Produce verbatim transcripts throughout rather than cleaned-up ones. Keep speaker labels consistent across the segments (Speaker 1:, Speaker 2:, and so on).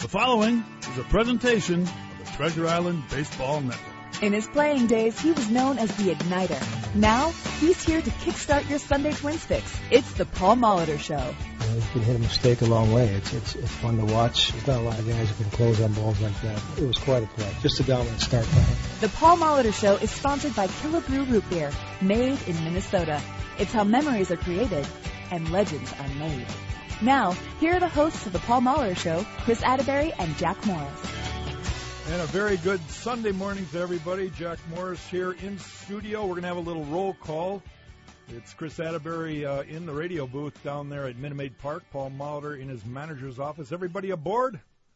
Speaker 1: The following is a presentation of the Treasure Island Baseball Network.
Speaker 2: In his playing days, he was known as the Igniter. Now, he's here to kickstart your Sunday Twins fix. It's the Paul Molitor Show.
Speaker 3: You know, you can hit a mistake a long way. It's, it's it's fun to watch. There's not a lot of guys who can close on balls like that. It was quite a play. Just a dominant start by him.
Speaker 2: The Paul Molitor Show is sponsored by Killebrew Root Beer, made in Minnesota. It's how memories are created and legends are made. Now, here are the hosts of the Paul Molitor Show, Chris Atterbury and Jack Morris.
Speaker 1: And a very good Sunday morning to everybody. Jack Morris here in studio. We're going to have a little roll call. It's Chris Atterbury uh, in the radio booth down there at Minute Maid Park. Paul Molitor in his manager's office. Everybody aboard?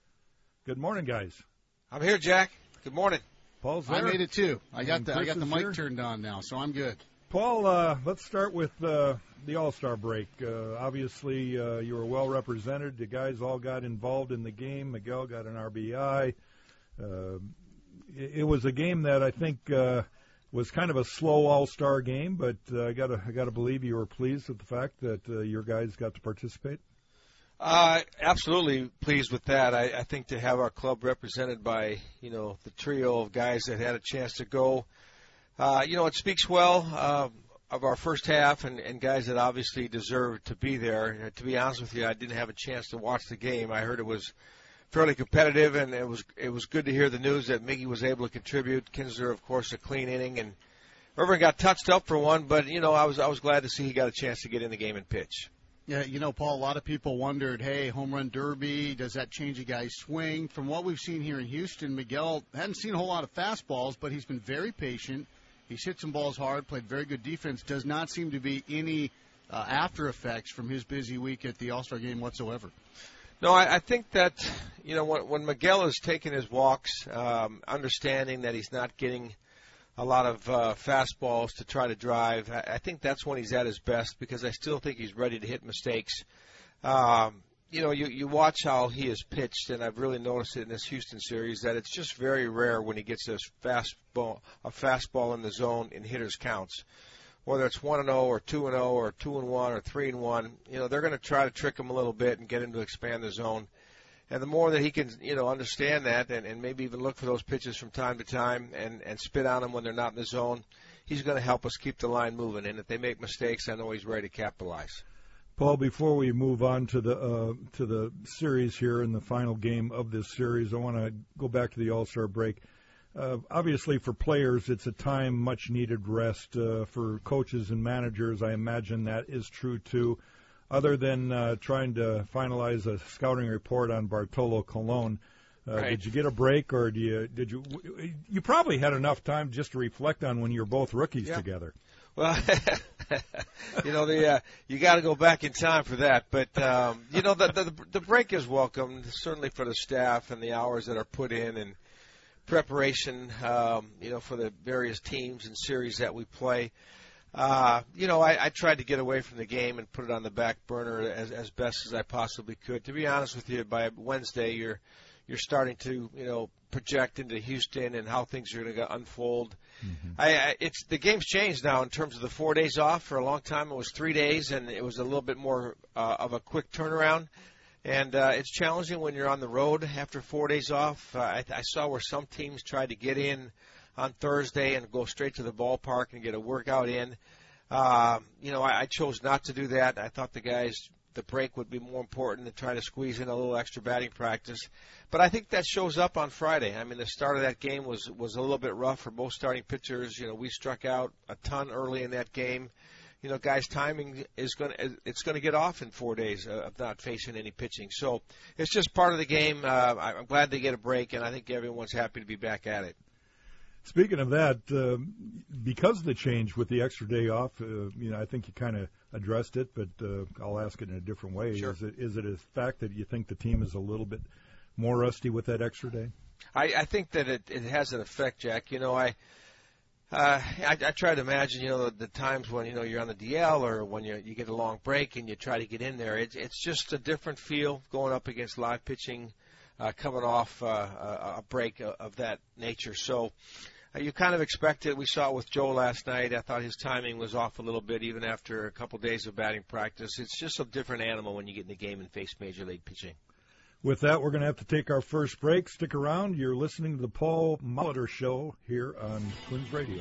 Speaker 1: Good morning, guys.
Speaker 4: I'm here, Jack. Good morning.
Speaker 1: Paul's there.
Speaker 5: I made it, too. I got
Speaker 1: And
Speaker 5: the, I got the mic
Speaker 1: here.
Speaker 5: turned on now, so I'm good.
Speaker 1: Paul, uh, let's start with uh, the All-Star break. Uh, obviously, uh, you were well represented. The guys all got involved in the game. Miguel got an R B I. Uh, it, it was a game that I think uh, was kind of a slow All-Star game, but uh, I got to I got to believe you were pleased with the fact that uh, your guys got to participate.
Speaker 4: Uh, absolutely pleased with that. I, I think to have our club represented by, you know, the trio of guys that had a chance to go, uh, you know, it speaks well uh, of our first half and, and guys that obviously deserve to be there. Uh, to be honest with you, I didn't have a chance to watch the game. I heard it was fairly competitive, and it was it was good to hear the news that Miggy was able to contribute. Kinsler, of course, a clean inning, and Irvin got touched up for one. But you know, I was I was glad to see he got a chance to get in the game and pitch.
Speaker 5: Yeah, you know, Paul, a lot of people wondered, hey, home run derby, does that change a guy's swing? From what we've seen here in Houston, Miguel hadn't seen a whole lot of fastballs, but he's been very patient. He's hit some balls hard, played very good defense. Does not seem to be any uh, after effects from his busy week at the All-Star game whatsoever.
Speaker 4: No, I, I think that, you know, when, when Miguel is taking his walks, um, understanding that he's not getting a lot of uh, fastballs to try to drive, I, I think that's when he's at his best because I still think he's ready to hit mistakes. Um, you know, you, you watch how he has pitched, and I've really noticed it in this Houston series, that it's just very rare when he gets a fastball, a fastball in the zone in hitters' counts. Whether it's one and oh or two and oh or two and one or three and one, you know, they're going to try to trick him a little bit and get him to expand the zone. And the more that he can, you know, understand that and, and maybe even look for those pitches from time to time and, and spit on them when they're not in the zone, he's going to help us keep the line moving. And if they make mistakes, I know he's ready to capitalize.
Speaker 1: Paul, before we move on to the uh, to the series here in the final game of this series, I want to go back to the All-Star break. Uh, obviously, for players, it's a time much-needed rest. Uh, for coaches and managers, I imagine that is true, too. Other than uh, trying to finalize a scouting report on Bartolo Colon, uh,
Speaker 4: right.
Speaker 1: Did you get a break, or do you, did you – you probably had enough time just to reflect on when you were both rookies
Speaker 4: yeah.
Speaker 1: together.
Speaker 4: Well, you know, the uh, you got to go back in time for that. But, um, you know, the, the the break is welcome, certainly for the staff and the hours that are put in and preparation, um, you know, for the various teams and series that we play. Uh, you know, I, I tried to get away from the game and put it on the back burner as, as best as I possibly could. To be honest with you, by Wednesday, you're you're starting to, you know, project into Houston and how things are going to unfold. Mm-hmm. I, I, it's the game's changed now in terms of the four days off. For a long time, it was three days, and it was a little bit more uh, of a quick turnaround. And uh, it's challenging when you're on the road after four days off. Uh, I, I saw where some teams tried to get in on Thursday and go straight to the ballpark and get a workout in. Uh, you know, I, I chose not to do that. I thought the guys, the break would be more important than trying to squeeze in a little extra batting practice. But I think that shows up on Friday. I mean, the start of that game was, was a little bit rough for both starting pitchers. You know, we struck out a ton early in that game. You know, guys' timing is going to it's going to get off in four days of not facing any pitching. So it's just part of the game. Uh, I'm glad they get a break, and I think everyone's happy to be back at it.
Speaker 1: Speaking of that, uh, because of the change with the extra day off, uh, you know, I think you kind of addressed it, but uh, I'll ask it in a different way.
Speaker 4: Sure.
Speaker 1: Is it is it a fact that you think the team is a little bit more rusty with that extra day?
Speaker 4: I, I think that it, it has an effect, Jack. You know, I. Uh, I, I try to imagine, you know, the, the times when, you know, you're on the D L or when you you get a long break and you try to get in there. It's it's just a different feel going up against live pitching, uh, coming off uh, a, a break of that nature. So uh, you kind of expect it. We saw it with Joe last night. I thought his timing was off a little bit even after a couple days of batting practice. It's just a different animal when you get in the game and face major league pitching.
Speaker 1: With that, we're going to have to take our first break. Stick around. You're listening to the Paul Molitor Show here on Twins Radio.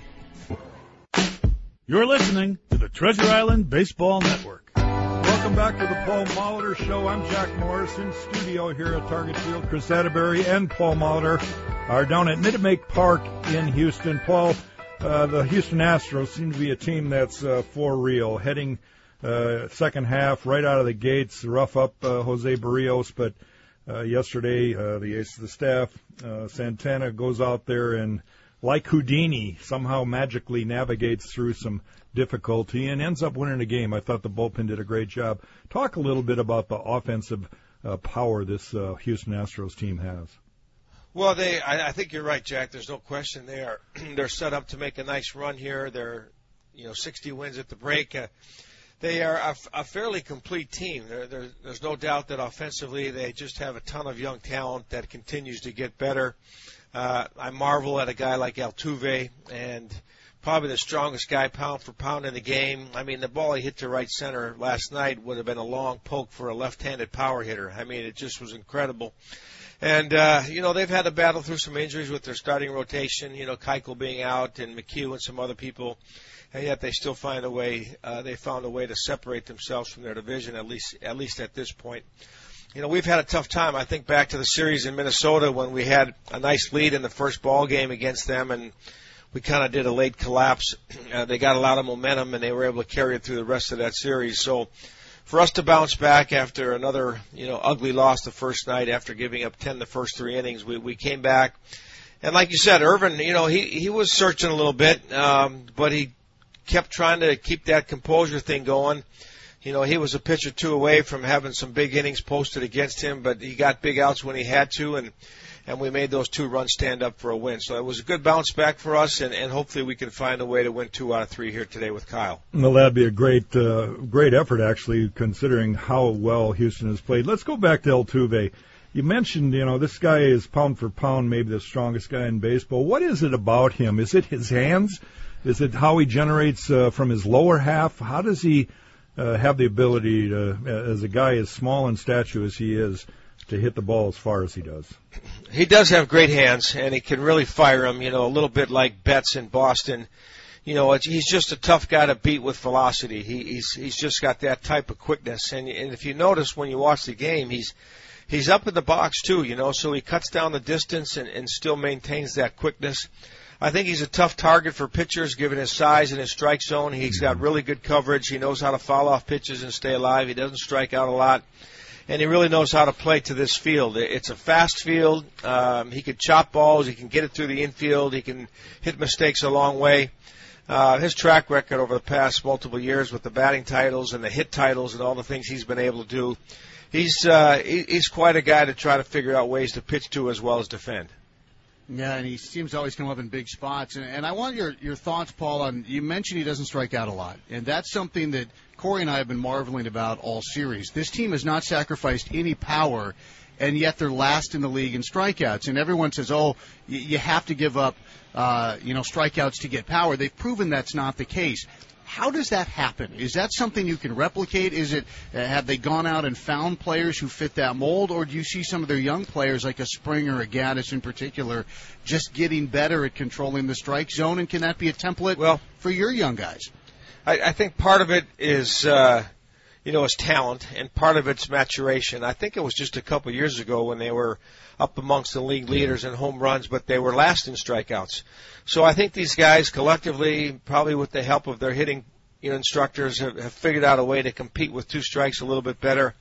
Speaker 6: You're listening to the Treasure Island Baseball Network.
Speaker 1: Welcome back to the Paul Molitor Show. I'm Jack Morris in studio here at Target Field. Chris Atterbury and Paul Molitor are down at Minute Maid Park in Houston. Paul, uh, the Houston Astros seem to be a team that's uh, for real, heading uh, second half right out of the gates, rough up uh, Jose Barrios, but uh, yesterday uh, the ace of the staff, uh, Santana, goes out there and, like Houdini, somehow magically navigates through some difficulty and ends up winning a game. I thought the bullpen did a great job. Talk a little bit about the offensive uh, power this uh, Houston Astros team has.
Speaker 4: Well, they, I, I think you're right, Jack. There's no question they are. They're set up to make a nice run here. They're, you know, sixty wins at the break. Uh, they are a, a fairly complete team. They're, they're, there's no doubt that offensively they just have a ton of young talent that continues to get better. Uh, I marvel at a guy like Altuve, and probably the strongest guy pound for pound in the game. I mean, the ball he hit to right center last night would have been a long poke for a left-handed power hitter. I mean, it just was incredible. And, uh, you know, they've had to battle through some injuries with their starting rotation, you know, Keuchel being out and McHugh and some other people, and yet they still find a way, uh, they found a way to separate themselves from their division, at least, at least at this point. You know, we've had a tough time. I think back to the series in Minnesota when we had a nice lead in the first ball game against them, and we kind of did a late collapse. Uh, they got a lot of momentum, and they were able to carry it through the rest of that series. So for us to bounce back after another, you know, ugly loss the first night after giving up ten the first three innings, we, we came back. And like you said, Irvin, you know, he, he was searching a little bit, um, but he kept trying to keep that composure thing going. You know, he was a pitch or two away from having some big innings posted against him, but he got big outs when he had to, and and we made those two runs stand up for a win. So it was a good bounce back for us, and, and hopefully we can find a way to win two out of three here today with Kyle.
Speaker 1: Well, that'd be a great uh, great effort, actually, considering how well Houston has played. Let's go back to Altuve. You mentioned, you know, this guy is pound for pound maybe the strongest guy in baseball. What is it about him? Is it his hands? Is it how he generates uh, from his lower half? How does he Uh, have the ability to, as a guy as small in stature as he is, to hit the ball as far as he does?
Speaker 4: He does have great hands, and he can really fire them, you know, a little bit like Betts in Boston. You know, it's, he's just a tough guy to beat with velocity. He, he's he's just got that type of quickness. And, and if you notice when you watch the game, he's he's up in the box too, you know, so he cuts down the distance and, and still maintains that quickness. I think he's a tough target for pitchers given his size and his strike zone. He's got really good coverage. He knows how to foul off pitches and stay alive. He doesn't strike out a lot. And he really knows how to play to this field. It's a fast field. Um, he can chop balls. He can get it through the infield. He can hit mistakes a long way. Uh, his track record over the past multiple years with the batting titles and the hit titles and all the things he's been able to do, he's, uh, he's quite a guy to try to figure out ways to pitch to as well as defend.
Speaker 5: Yeah, and he seems to always come up in big spots. And, and I want your, your thoughts, Paul, on, you mentioned he doesn't strike out a lot. And that's something that Corey and I have been marveling about all series. This team has not sacrificed any power, and yet they're last in the league in strikeouts. And everyone says, oh, you, you have to give up, uh, you know, strikeouts to get power. They've proven that's not the case. How does that happen? Is that something you can replicate? Is it uh, have they gone out and found players who fit that mold, or do you see some of their young players like a Springer, a Gaddis in particular, just getting better at controlling the strike zone? And can that be a template
Speaker 4: well,
Speaker 5: for your young guys?
Speaker 4: I, I think part of it is, uh, you know, is talent, and part of it's maturation. I think it was just a couple of years ago when they were up amongst the league leaders in home runs, but they were last in strikeouts. So I think these guys collectively, probably with the help of their hitting, you know, instructors, have, have figured out a way to compete with two strikes a little bit better.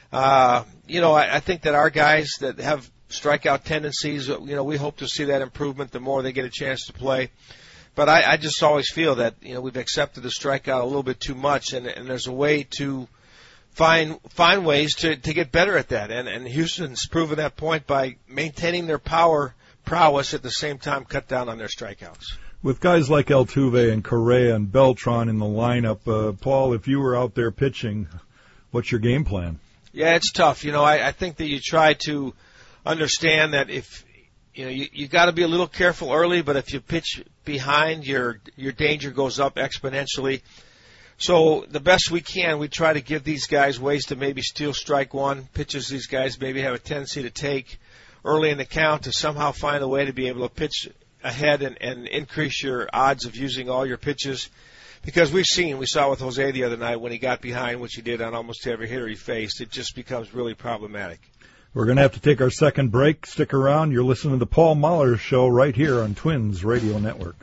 Speaker 4: Uh, you know, I, I think that our guys that have strikeout tendencies, you know, we hope to see that improvement the more they get a chance to play. But I, I just always feel that, you know, we've accepted the strikeout a little bit too much, and, and there's a way to find find ways to, to get better at that. And, and Houston's proven that point by maintaining their power prowess at the same time cut down on their strikeouts.
Speaker 1: With guys like Altuve and Correa and Beltran in the lineup, uh, Paul, if you were out there pitching, what's your game plan?
Speaker 4: Yeah, it's tough. You know, I, I think that you try to understand that if, you know, you, you got to be a little careful early, but if you pitch behind, your your danger goes up exponentially. So the best we can, we try to give these guys ways to maybe steal strike one, pitches these guys maybe have a tendency to take early in the count to somehow find a way to be able to pitch ahead and, and increase your odds of using all your pitches. Because we've seen, we saw with Jose the other night when he got behind, which he did on almost every hitter he faced, it just becomes really problematic.
Speaker 1: We're going to have to take our second break. Stick around. You're listening to the Paul Mahler Show right here on Twins Radio Network.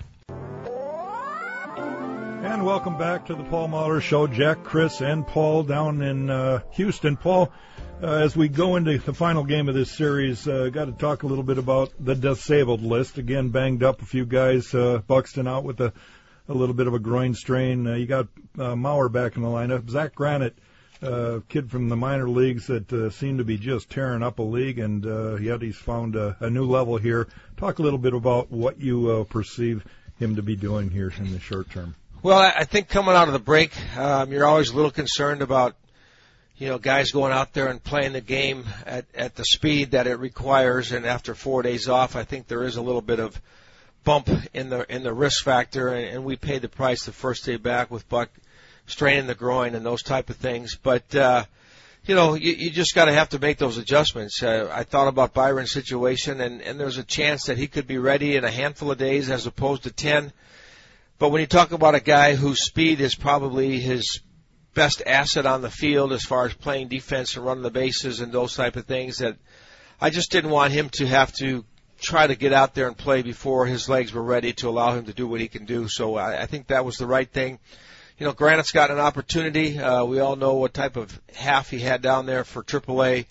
Speaker 1: And welcome back to the Paul Mahler Show. Jack, Chris, and Paul down in uh, Houston. Paul, uh, as we go into the final game of this series, uh, got to talk a little bit about the disabled list. Again, banged up a few guys. Uh, Buxton out with a, a little bit of a groin strain. Uh, you got uh, Mauer back in the lineup. Zach Granite, uh, kid from the minor leagues that uh, seemed to be just tearing up a league, and uh, yet he's found a, a new level here. Talk a little bit about what you uh, perceive him to be doing here in the short term.
Speaker 4: Well, I think coming out of the break, um, you're always a little concerned about, you know, guys going out there and playing the game at, at the speed that it requires. And after four days off, I think there is a little bit of bump in the in the risk factor. And, and we paid the price the first day back with Buck straining the groin and those type of things. But uh, you know, you, you just got to have to make those adjustments. Uh, I thought about Byron's situation, and, and there's a chance that he could be ready in a handful of days as opposed to ten. But when you talk about a guy whose speed is probably his best asset on the field as far as playing defense and running the bases and those type of things, that I just didn't want him to have to try to get out there and play before his legs were ready to allow him to do what he can do. So I, I think that was the right thing. You know, Granite's got an opportunity. Uh, we all know what type of half he had down there for triple A.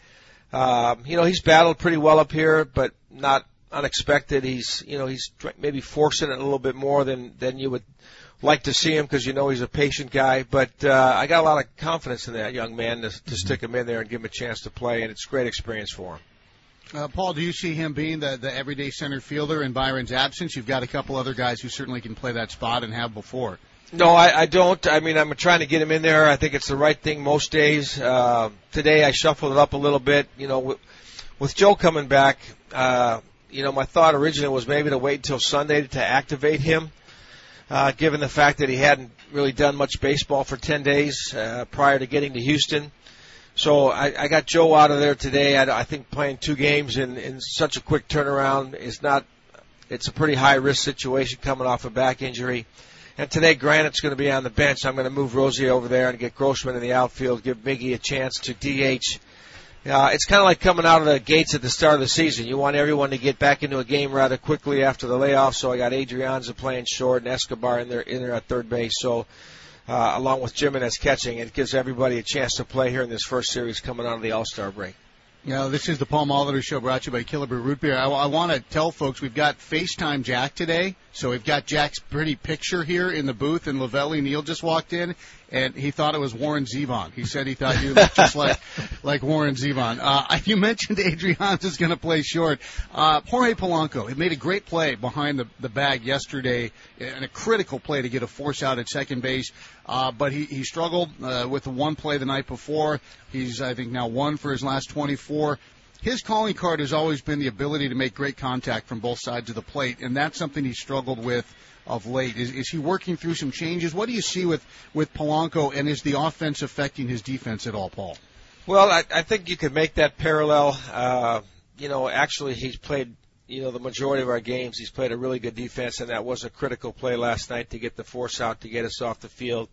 Speaker 4: Um, you know, he's battled pretty well up here, but not unexpected. He's, you know, he's maybe forcing it a little bit more than, than you would like to see him because you know he's a patient guy. But uh, I got a lot of confidence in that young man to, to stick him in there and give him a chance to play, and it's a great experience for him.
Speaker 5: Uh, Paul, do you see him being the, the everyday center fielder in Byron's absence? You've got a couple other guys who certainly can play that spot and have before.
Speaker 4: No, I, I don't. I mean, I'm trying to get him in there. I think it's the right thing most days. Uh, today I shuffled it up a little bit. You know, with, with Joe coming back, uh, you know, my thought originally was maybe to wait until Sunday to activate him, uh, given the fact that he hadn't really done much baseball for ten days uh, prior to getting to Houston. So I, I got Joe out of there today. I, I think playing two games in, in such a quick turnaround is not – it's a pretty high-risk situation coming off a back injury. And today Granite's going to be on the bench. I'm going to move Rozier over there and get Grossman in the outfield, give Miggy a chance to D H. Uh, it's kind of like coming out of the gates at the start of the season. You want everyone to get back into a game rather quickly after the layoff. So I got Adrianza playing short and Escobar in there, in there at third base. So uh, along with Jimenez catching, it gives everybody a chance to play here in this first series coming out of the All-Star break.
Speaker 5: Yeah, this is the Paul Mahler Show brought to you by Killebrew Root Beer. I, I want to tell folks we've got FaceTime Jack today. So we've got Jack's pretty picture here in the booth, and Lavelli Neal just walked in, and he thought it was Warren Zevon. He said he thought you looked just like like Warren Zevon. Uh, you mentioned Adrianza's going to play short. Uh, Jorge Polanco, he made a great play behind the, the bag yesterday, and a critical play to get a force out at second base. Uh, but he, he struggled uh, with the one play the night before. He's, I think, now one for his last twenty-four. His calling card has always been the ability to make great contact from both sides of the plate, and that's something he struggled with of late. Is, is he working through some changes? What do you see with, with Polanco, and is the offense affecting his defense at all, Paul?
Speaker 4: Well, I, I think you could make that parallel. Uh, you know, actually he's played, you know, the majority of our games. He's played a really good defense, and that was a critical play last night to get the force out, to get us off the field.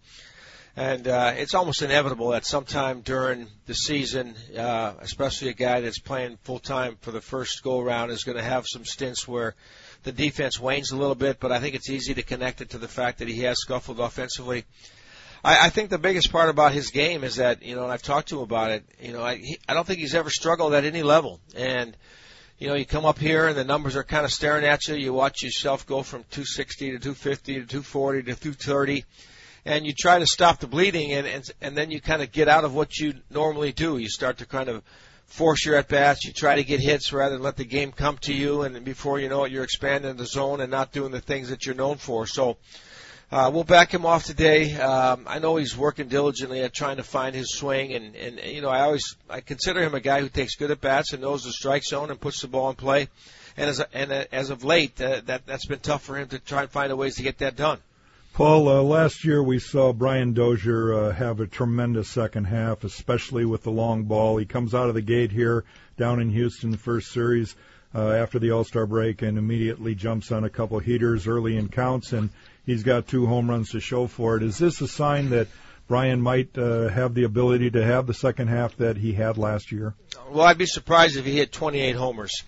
Speaker 4: And uh, it's almost inevitable that sometime during the season, uh, especially a guy that's playing full-time for the first go-around, is going to have some stints where the defense wanes a little bit, but I think it's easy to connect it to the fact that he has scuffled offensively. I, I think the biggest part about his game is that, you know, and I've talked to him about it, you know, I, he, I don't think he's ever struggled at any level. And, you know, you come up here and the numbers are kind of staring at you. You watch yourself go from two sixty to two fifty to two forty to two thirty. And you try to stop the bleeding, and, and and then you kind of get out of what you normally do. You start to kind of force your at-bats. You try to get hits rather than let the game come to you, and before you know it, you're expanding the zone and not doing the things that you're known for. So uh, we'll back him off today. Um, I know he's working diligently at trying to find his swing, and, and you know, I always I consider him a guy who takes good at-bats and knows the strike zone and puts the ball in play. And as, a, and as of late, uh, that, that's been tough for him to try and find a ways to get that done.
Speaker 1: Paul, uh, last year we saw Brian Dozier uh, have a tremendous second half, especially with the long ball. He comes out of the gate here down in Houston, the first series uh, after the All-Star break, and immediately jumps on a couple heaters early in counts, and he's got two home runs to show for it. Is this a sign that Brian might uh, have the ability to have the second half that he had last year?
Speaker 4: Well, I'd be surprised if he hit twenty-eight homers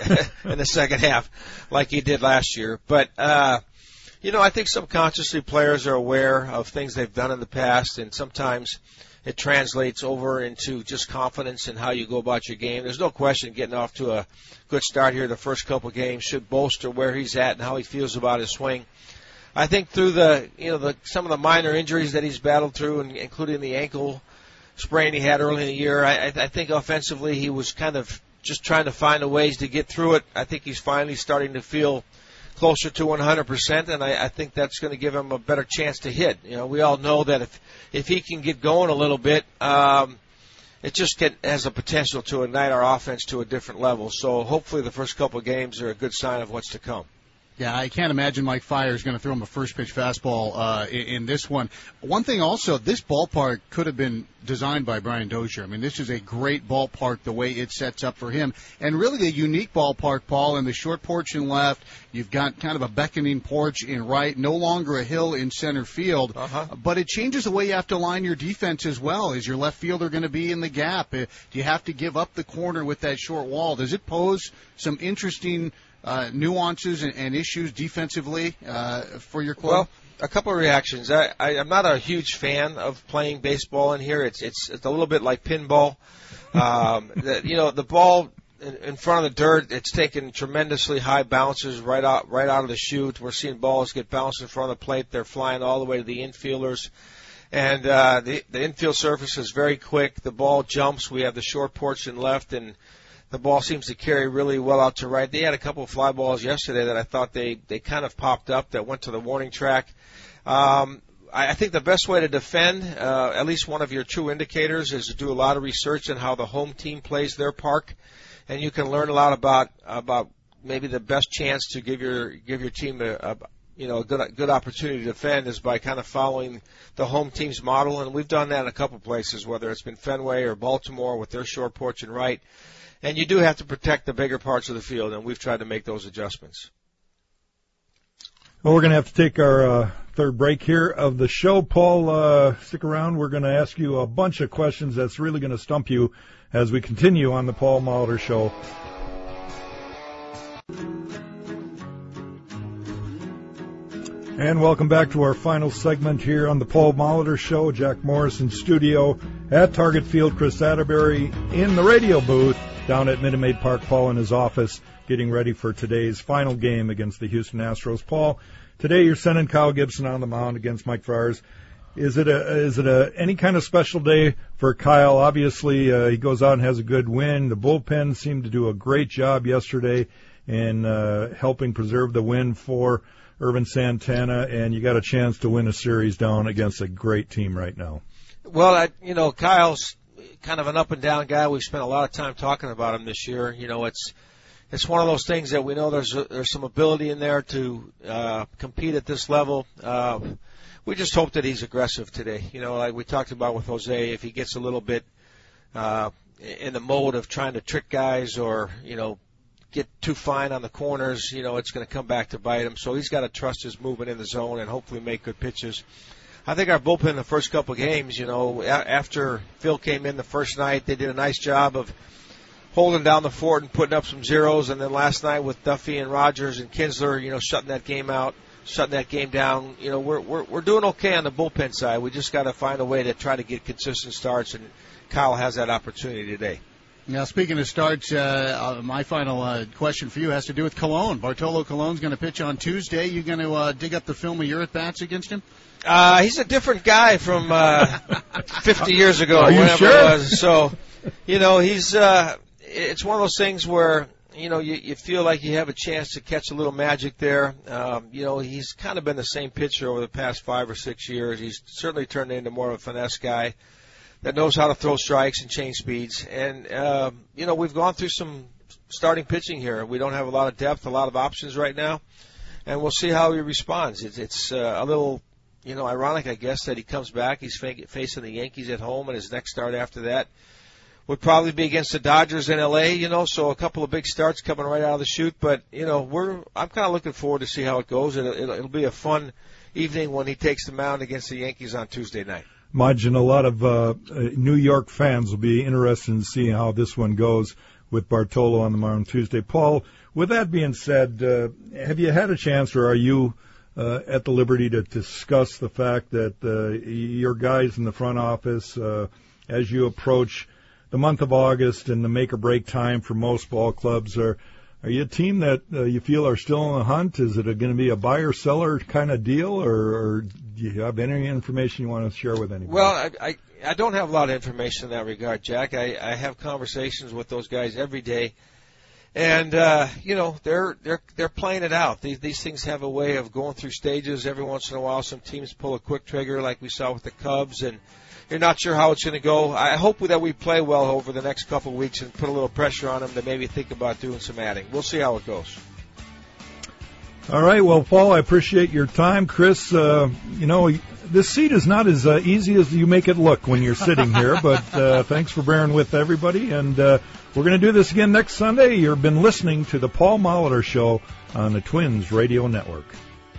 Speaker 4: in the second half like he did last year. But, uh, you know, I think subconsciously players are aware of things they've done in the past, and sometimes it translates over into just confidence in how you go about your game. There's no question getting off to a good start here the first couple games should bolster where he's at and how he feels about his swing. I think through the, you know, the, some of the minor injuries that he's battled through, and including the ankle sprain he had early in the year, I, I think offensively he was kind of just trying to find a ways to get through it. I think he's finally starting to feel closer to one hundred percent, and I, I think that's going to give him a better chance to hit. You know, we all know that if if he can get going a little bit, um, it just get, has the potential to ignite our offense to a different level. So hopefully the first couple of games are a good sign of what's to come.
Speaker 5: Yeah, I can't imagine Mike Fiers is going to throw him a first-pitch fastball uh, in, in this one. One thing also, this ballpark could have been designed by Brian Dozier. I mean, this is a great ballpark, the way it sets up for him. And really a unique ballpark, Paul, in the short porch in left. You've got kind of a beckoning porch in right, no longer a hill in center field.
Speaker 4: Uh-huh.
Speaker 5: But it changes the way you have to line your defense as well. Is your left fielder going to be in the gap? Do you have to give up the corner with that short wall? Does it pose some interesting Uh, nuances and, and issues defensively uh, for your club?
Speaker 4: Well, a couple of reactions. I, I, I'm not a huge fan of playing baseball in here. It's it's, it's a little bit like pinball. Um, the, you know, the ball in, in front of the dirt, it's taking tremendously high bounces right out right out of the chute. We're seeing balls get bounced in front of the plate. They're flying all the way to the infielders. And uh, the, the infield surface is very quick. The ball jumps. We have the short porch in left, and the ball seems to carry really well out to right. They had a couple of fly balls yesterday that I thought they, they kind of popped up that went to the warning track. Um, I, I think the best way to defend, uh, at least one of your true indicators, is to do a lot of research on how the home team plays their park, and you can learn a lot about about maybe the best chance to give your give your team a, a you know a good good opportunity to defend is by kind of following the home team's model, and we've done that in a couple places, whether it's been Fenway or Baltimore with their short porch and right. And you do have to protect the bigger parts of the field, and we've tried to make those adjustments.
Speaker 1: Well, we're going to have to take our uh, third break here of the show. Paul, uh, stick around. We're going to ask you a bunch of questions that's really going to stump you as we continue on the Paul Molitor Show. And welcome back to our final segment here on the Paul Molitor Show. Jack Morris in studio at Target Field. Chris Atterbury in the radio booth down at Minute Maid Park. Paul in his office getting ready for today's final game against the Houston Astros. Paul, today you're sending Kyle Gibson on the mound against Mike Fiers. Is it a is it a any kind of special day for Kyle? Obviously, uh, he goes out and has a good win. The bullpen seemed to do a great job yesterday in uh, helping preserve the win for Irvin Santana, and you got a chance to win a series down against a great team right now.
Speaker 4: Well, I, you know, Kyle's kind of an up-and-down guy. We've spent a lot of time talking about him this year. You know, it's it's one of those things that we know there's a, there's some ability in there to uh, compete at this level. Uh, we just hope that he's aggressive today. You know, like we talked about with Jose, if he gets a little bit uh, in the mode of trying to trick guys or, you know, get too fine on the corners, you know, it's going to come back to bite him. So he's got to trust his movement in the zone and hopefully make good pitches. I think our bullpen in the first couple of games, you know, after Phil came in the first night, they did a nice job of holding down the fort and putting up some zeros. And then last night with Duffy and Rogers and Kinsler, you know, shutting that game out, shutting that game down. You know, we're we're we're doing okay on the bullpen side. We just got to find a way to try to get consistent starts, and Kyle has that opportunity today.
Speaker 5: Now, speaking of starts, uh, uh, my final uh, question for you has to do with Colon. Bartolo Colon's going to pitch on Tuesday. You going to uh, dig up the film of your at-bats against him?
Speaker 4: Uh, he's a different guy from uh, fifty years ago.
Speaker 1: Are you
Speaker 4: whatever
Speaker 1: sure?
Speaker 4: It was. So, you know, he's uh, it's one of those things where, you know, you, you feel like you have a chance to catch a little magic there. Um, you know, he's kind of been the same pitcher over the past five or six years. He's certainly turned into more of a finesse guy that knows how to throw strikes and change speeds. And, uh, you know, we've gone through some starting pitching here. We don't have a lot of depth, a lot of options right now. And we'll see how he responds. It's, it's uh, a little you know, ironic, I guess, that he comes back. He's fa- facing the Yankees at home, and his next start after that would probably be against the Dodgers in L A, you know, so a couple of big starts coming right out of the chute. But, you know, we're I'm kind of looking forward to see how it goes. It'll, it'll, it'll be a fun evening when he takes the mound against the Yankees on Tuesday night.
Speaker 1: Imagine a lot of uh, New York fans will be interested in seeing how this one goes with Bartolo on the mound Tuesday. Paul, with that being said, uh, have you had a chance, or are you uh, at the liberty to discuss the fact that uh, your guys in the front office, uh, as you approach the month of August and the make-or-break time for most ball clubs, are are you a team that uh, you feel are still in the hunt? Is it going to be a buyer-seller kind of deal, or, or do you have any information you want to share with anybody?
Speaker 4: Well, I, I, I don't have a lot of information in that regard, Jack. I, I have conversations with those guys every day, and uh, you know they're they're they're playing it out. These these things have a way of going through stages. Every once in a while, some teams pull a quick trigger, like we saw with the Cubs, and you're not sure how it's going to go. I hope that we play well over the next couple of weeks and put a little pressure on them to maybe think about doing some adding. We'll see how it goes.
Speaker 1: All right. Well, Paul, I appreciate your time. Chris, uh, you know, this seat is not as uh, easy as you make it look when you're sitting here, but uh, thanks for bearing with everybody. And uh, we're going to do this again next Sunday. You've been listening to the Paul Molitor Show on the Twins Radio Network.